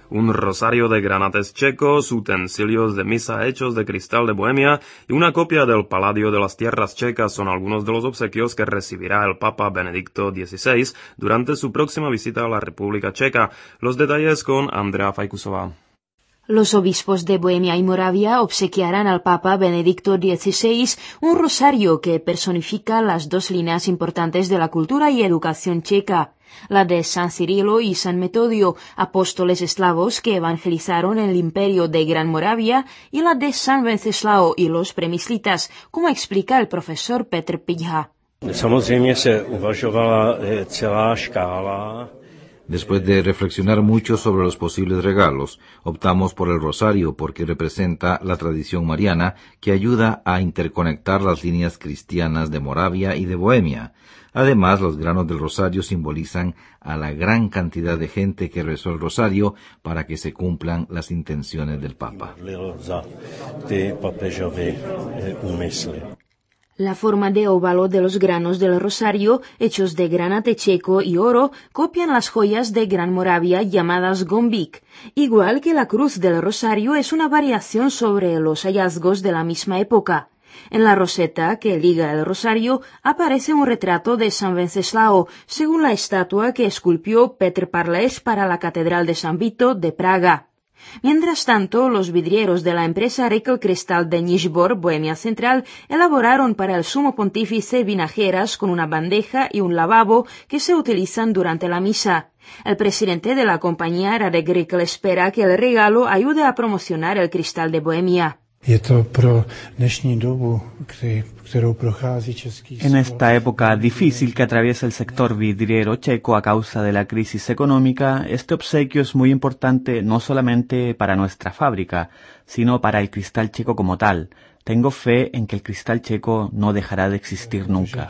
un rosario de granates checos, utensilios de misa hechos de cristal de Bohemia y una copia del Palladio de las Tierras Checas son algunos de los obsequios que recibirá el Papa Benedicto XVI durante su próxima visita a la República Checa. Los detalles con Andrea Fajkusová. Los obispos de Bohemia y Moravia obsequiarán al Papa Benedicto XVI un rosario que personifica las dos líneas importantes de la cultura y educación checa, la de San Cirilo y San Metodio, apóstoles eslavos que evangelizaron el imperio de Gran Moravia, y la de San Venceslao y los premislitas, como explica el profesor Petr Pidha. Después de reflexionar mucho sobre los posibles regalos, optamos por el rosario porque representa la tradición mariana que ayuda a interconectar las líneas cristianas de Moravia y de Bohemia. Además, los granos del rosario simbolizan a la gran cantidad de gente que rezó el rosario para que se cumplan las intenciones del Papa. La forma de óvalo de los granos del rosario, hechos de granate checo y oro, copian las joyas de Gran Moravia llamadas gombik, igual que la cruz del rosario es una variación sobre los hallazgos de la misma época. En la roseta que liga el rosario aparece un retrato de San Venceslao, según la estatua que esculpió Petr Parles para la Catedral de San Vito de Praga. Mientras tanto, los vidrieros de la empresa Rekel Cristal de Nizhbor, Bohemia Central, elaboraron para el sumo pontífice vinajeras con una bandeja y un lavabo que se utilizan durante la misa. El presidente de la compañía Radek Rekel espera que el regalo ayude a promocionar el cristal de Bohemia. En esta época difícil que atraviesa el sector vidriero checo a causa de la crisis económica, este obsequio es muy importante no solamente para nuestra fábrica, sino para el cristal checo como tal. Tengo fe en que el cristal checo no dejará de existir nunca.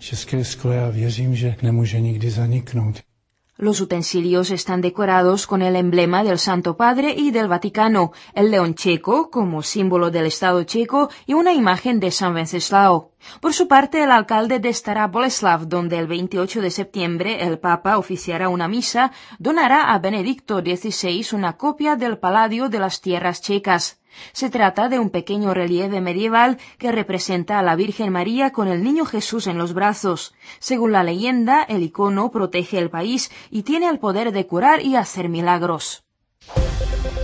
Los utensilios están decorados con el emblema del Santo Padre y del Vaticano, el león checo como símbolo del Estado checo y una imagen de San Venceslao. Por su parte, el alcalde de Stará Boleslav, donde el 28 de septiembre el Papa oficiará una misa, donará a Benedicto XVI una copia del Palladio de las Tierras Checas. Se trata de un pequeño relieve medieval que representa a la Virgen María con el Niño Jesús en los brazos. Según la leyenda, el icono protege el país y tiene el poder de curar y hacer milagros.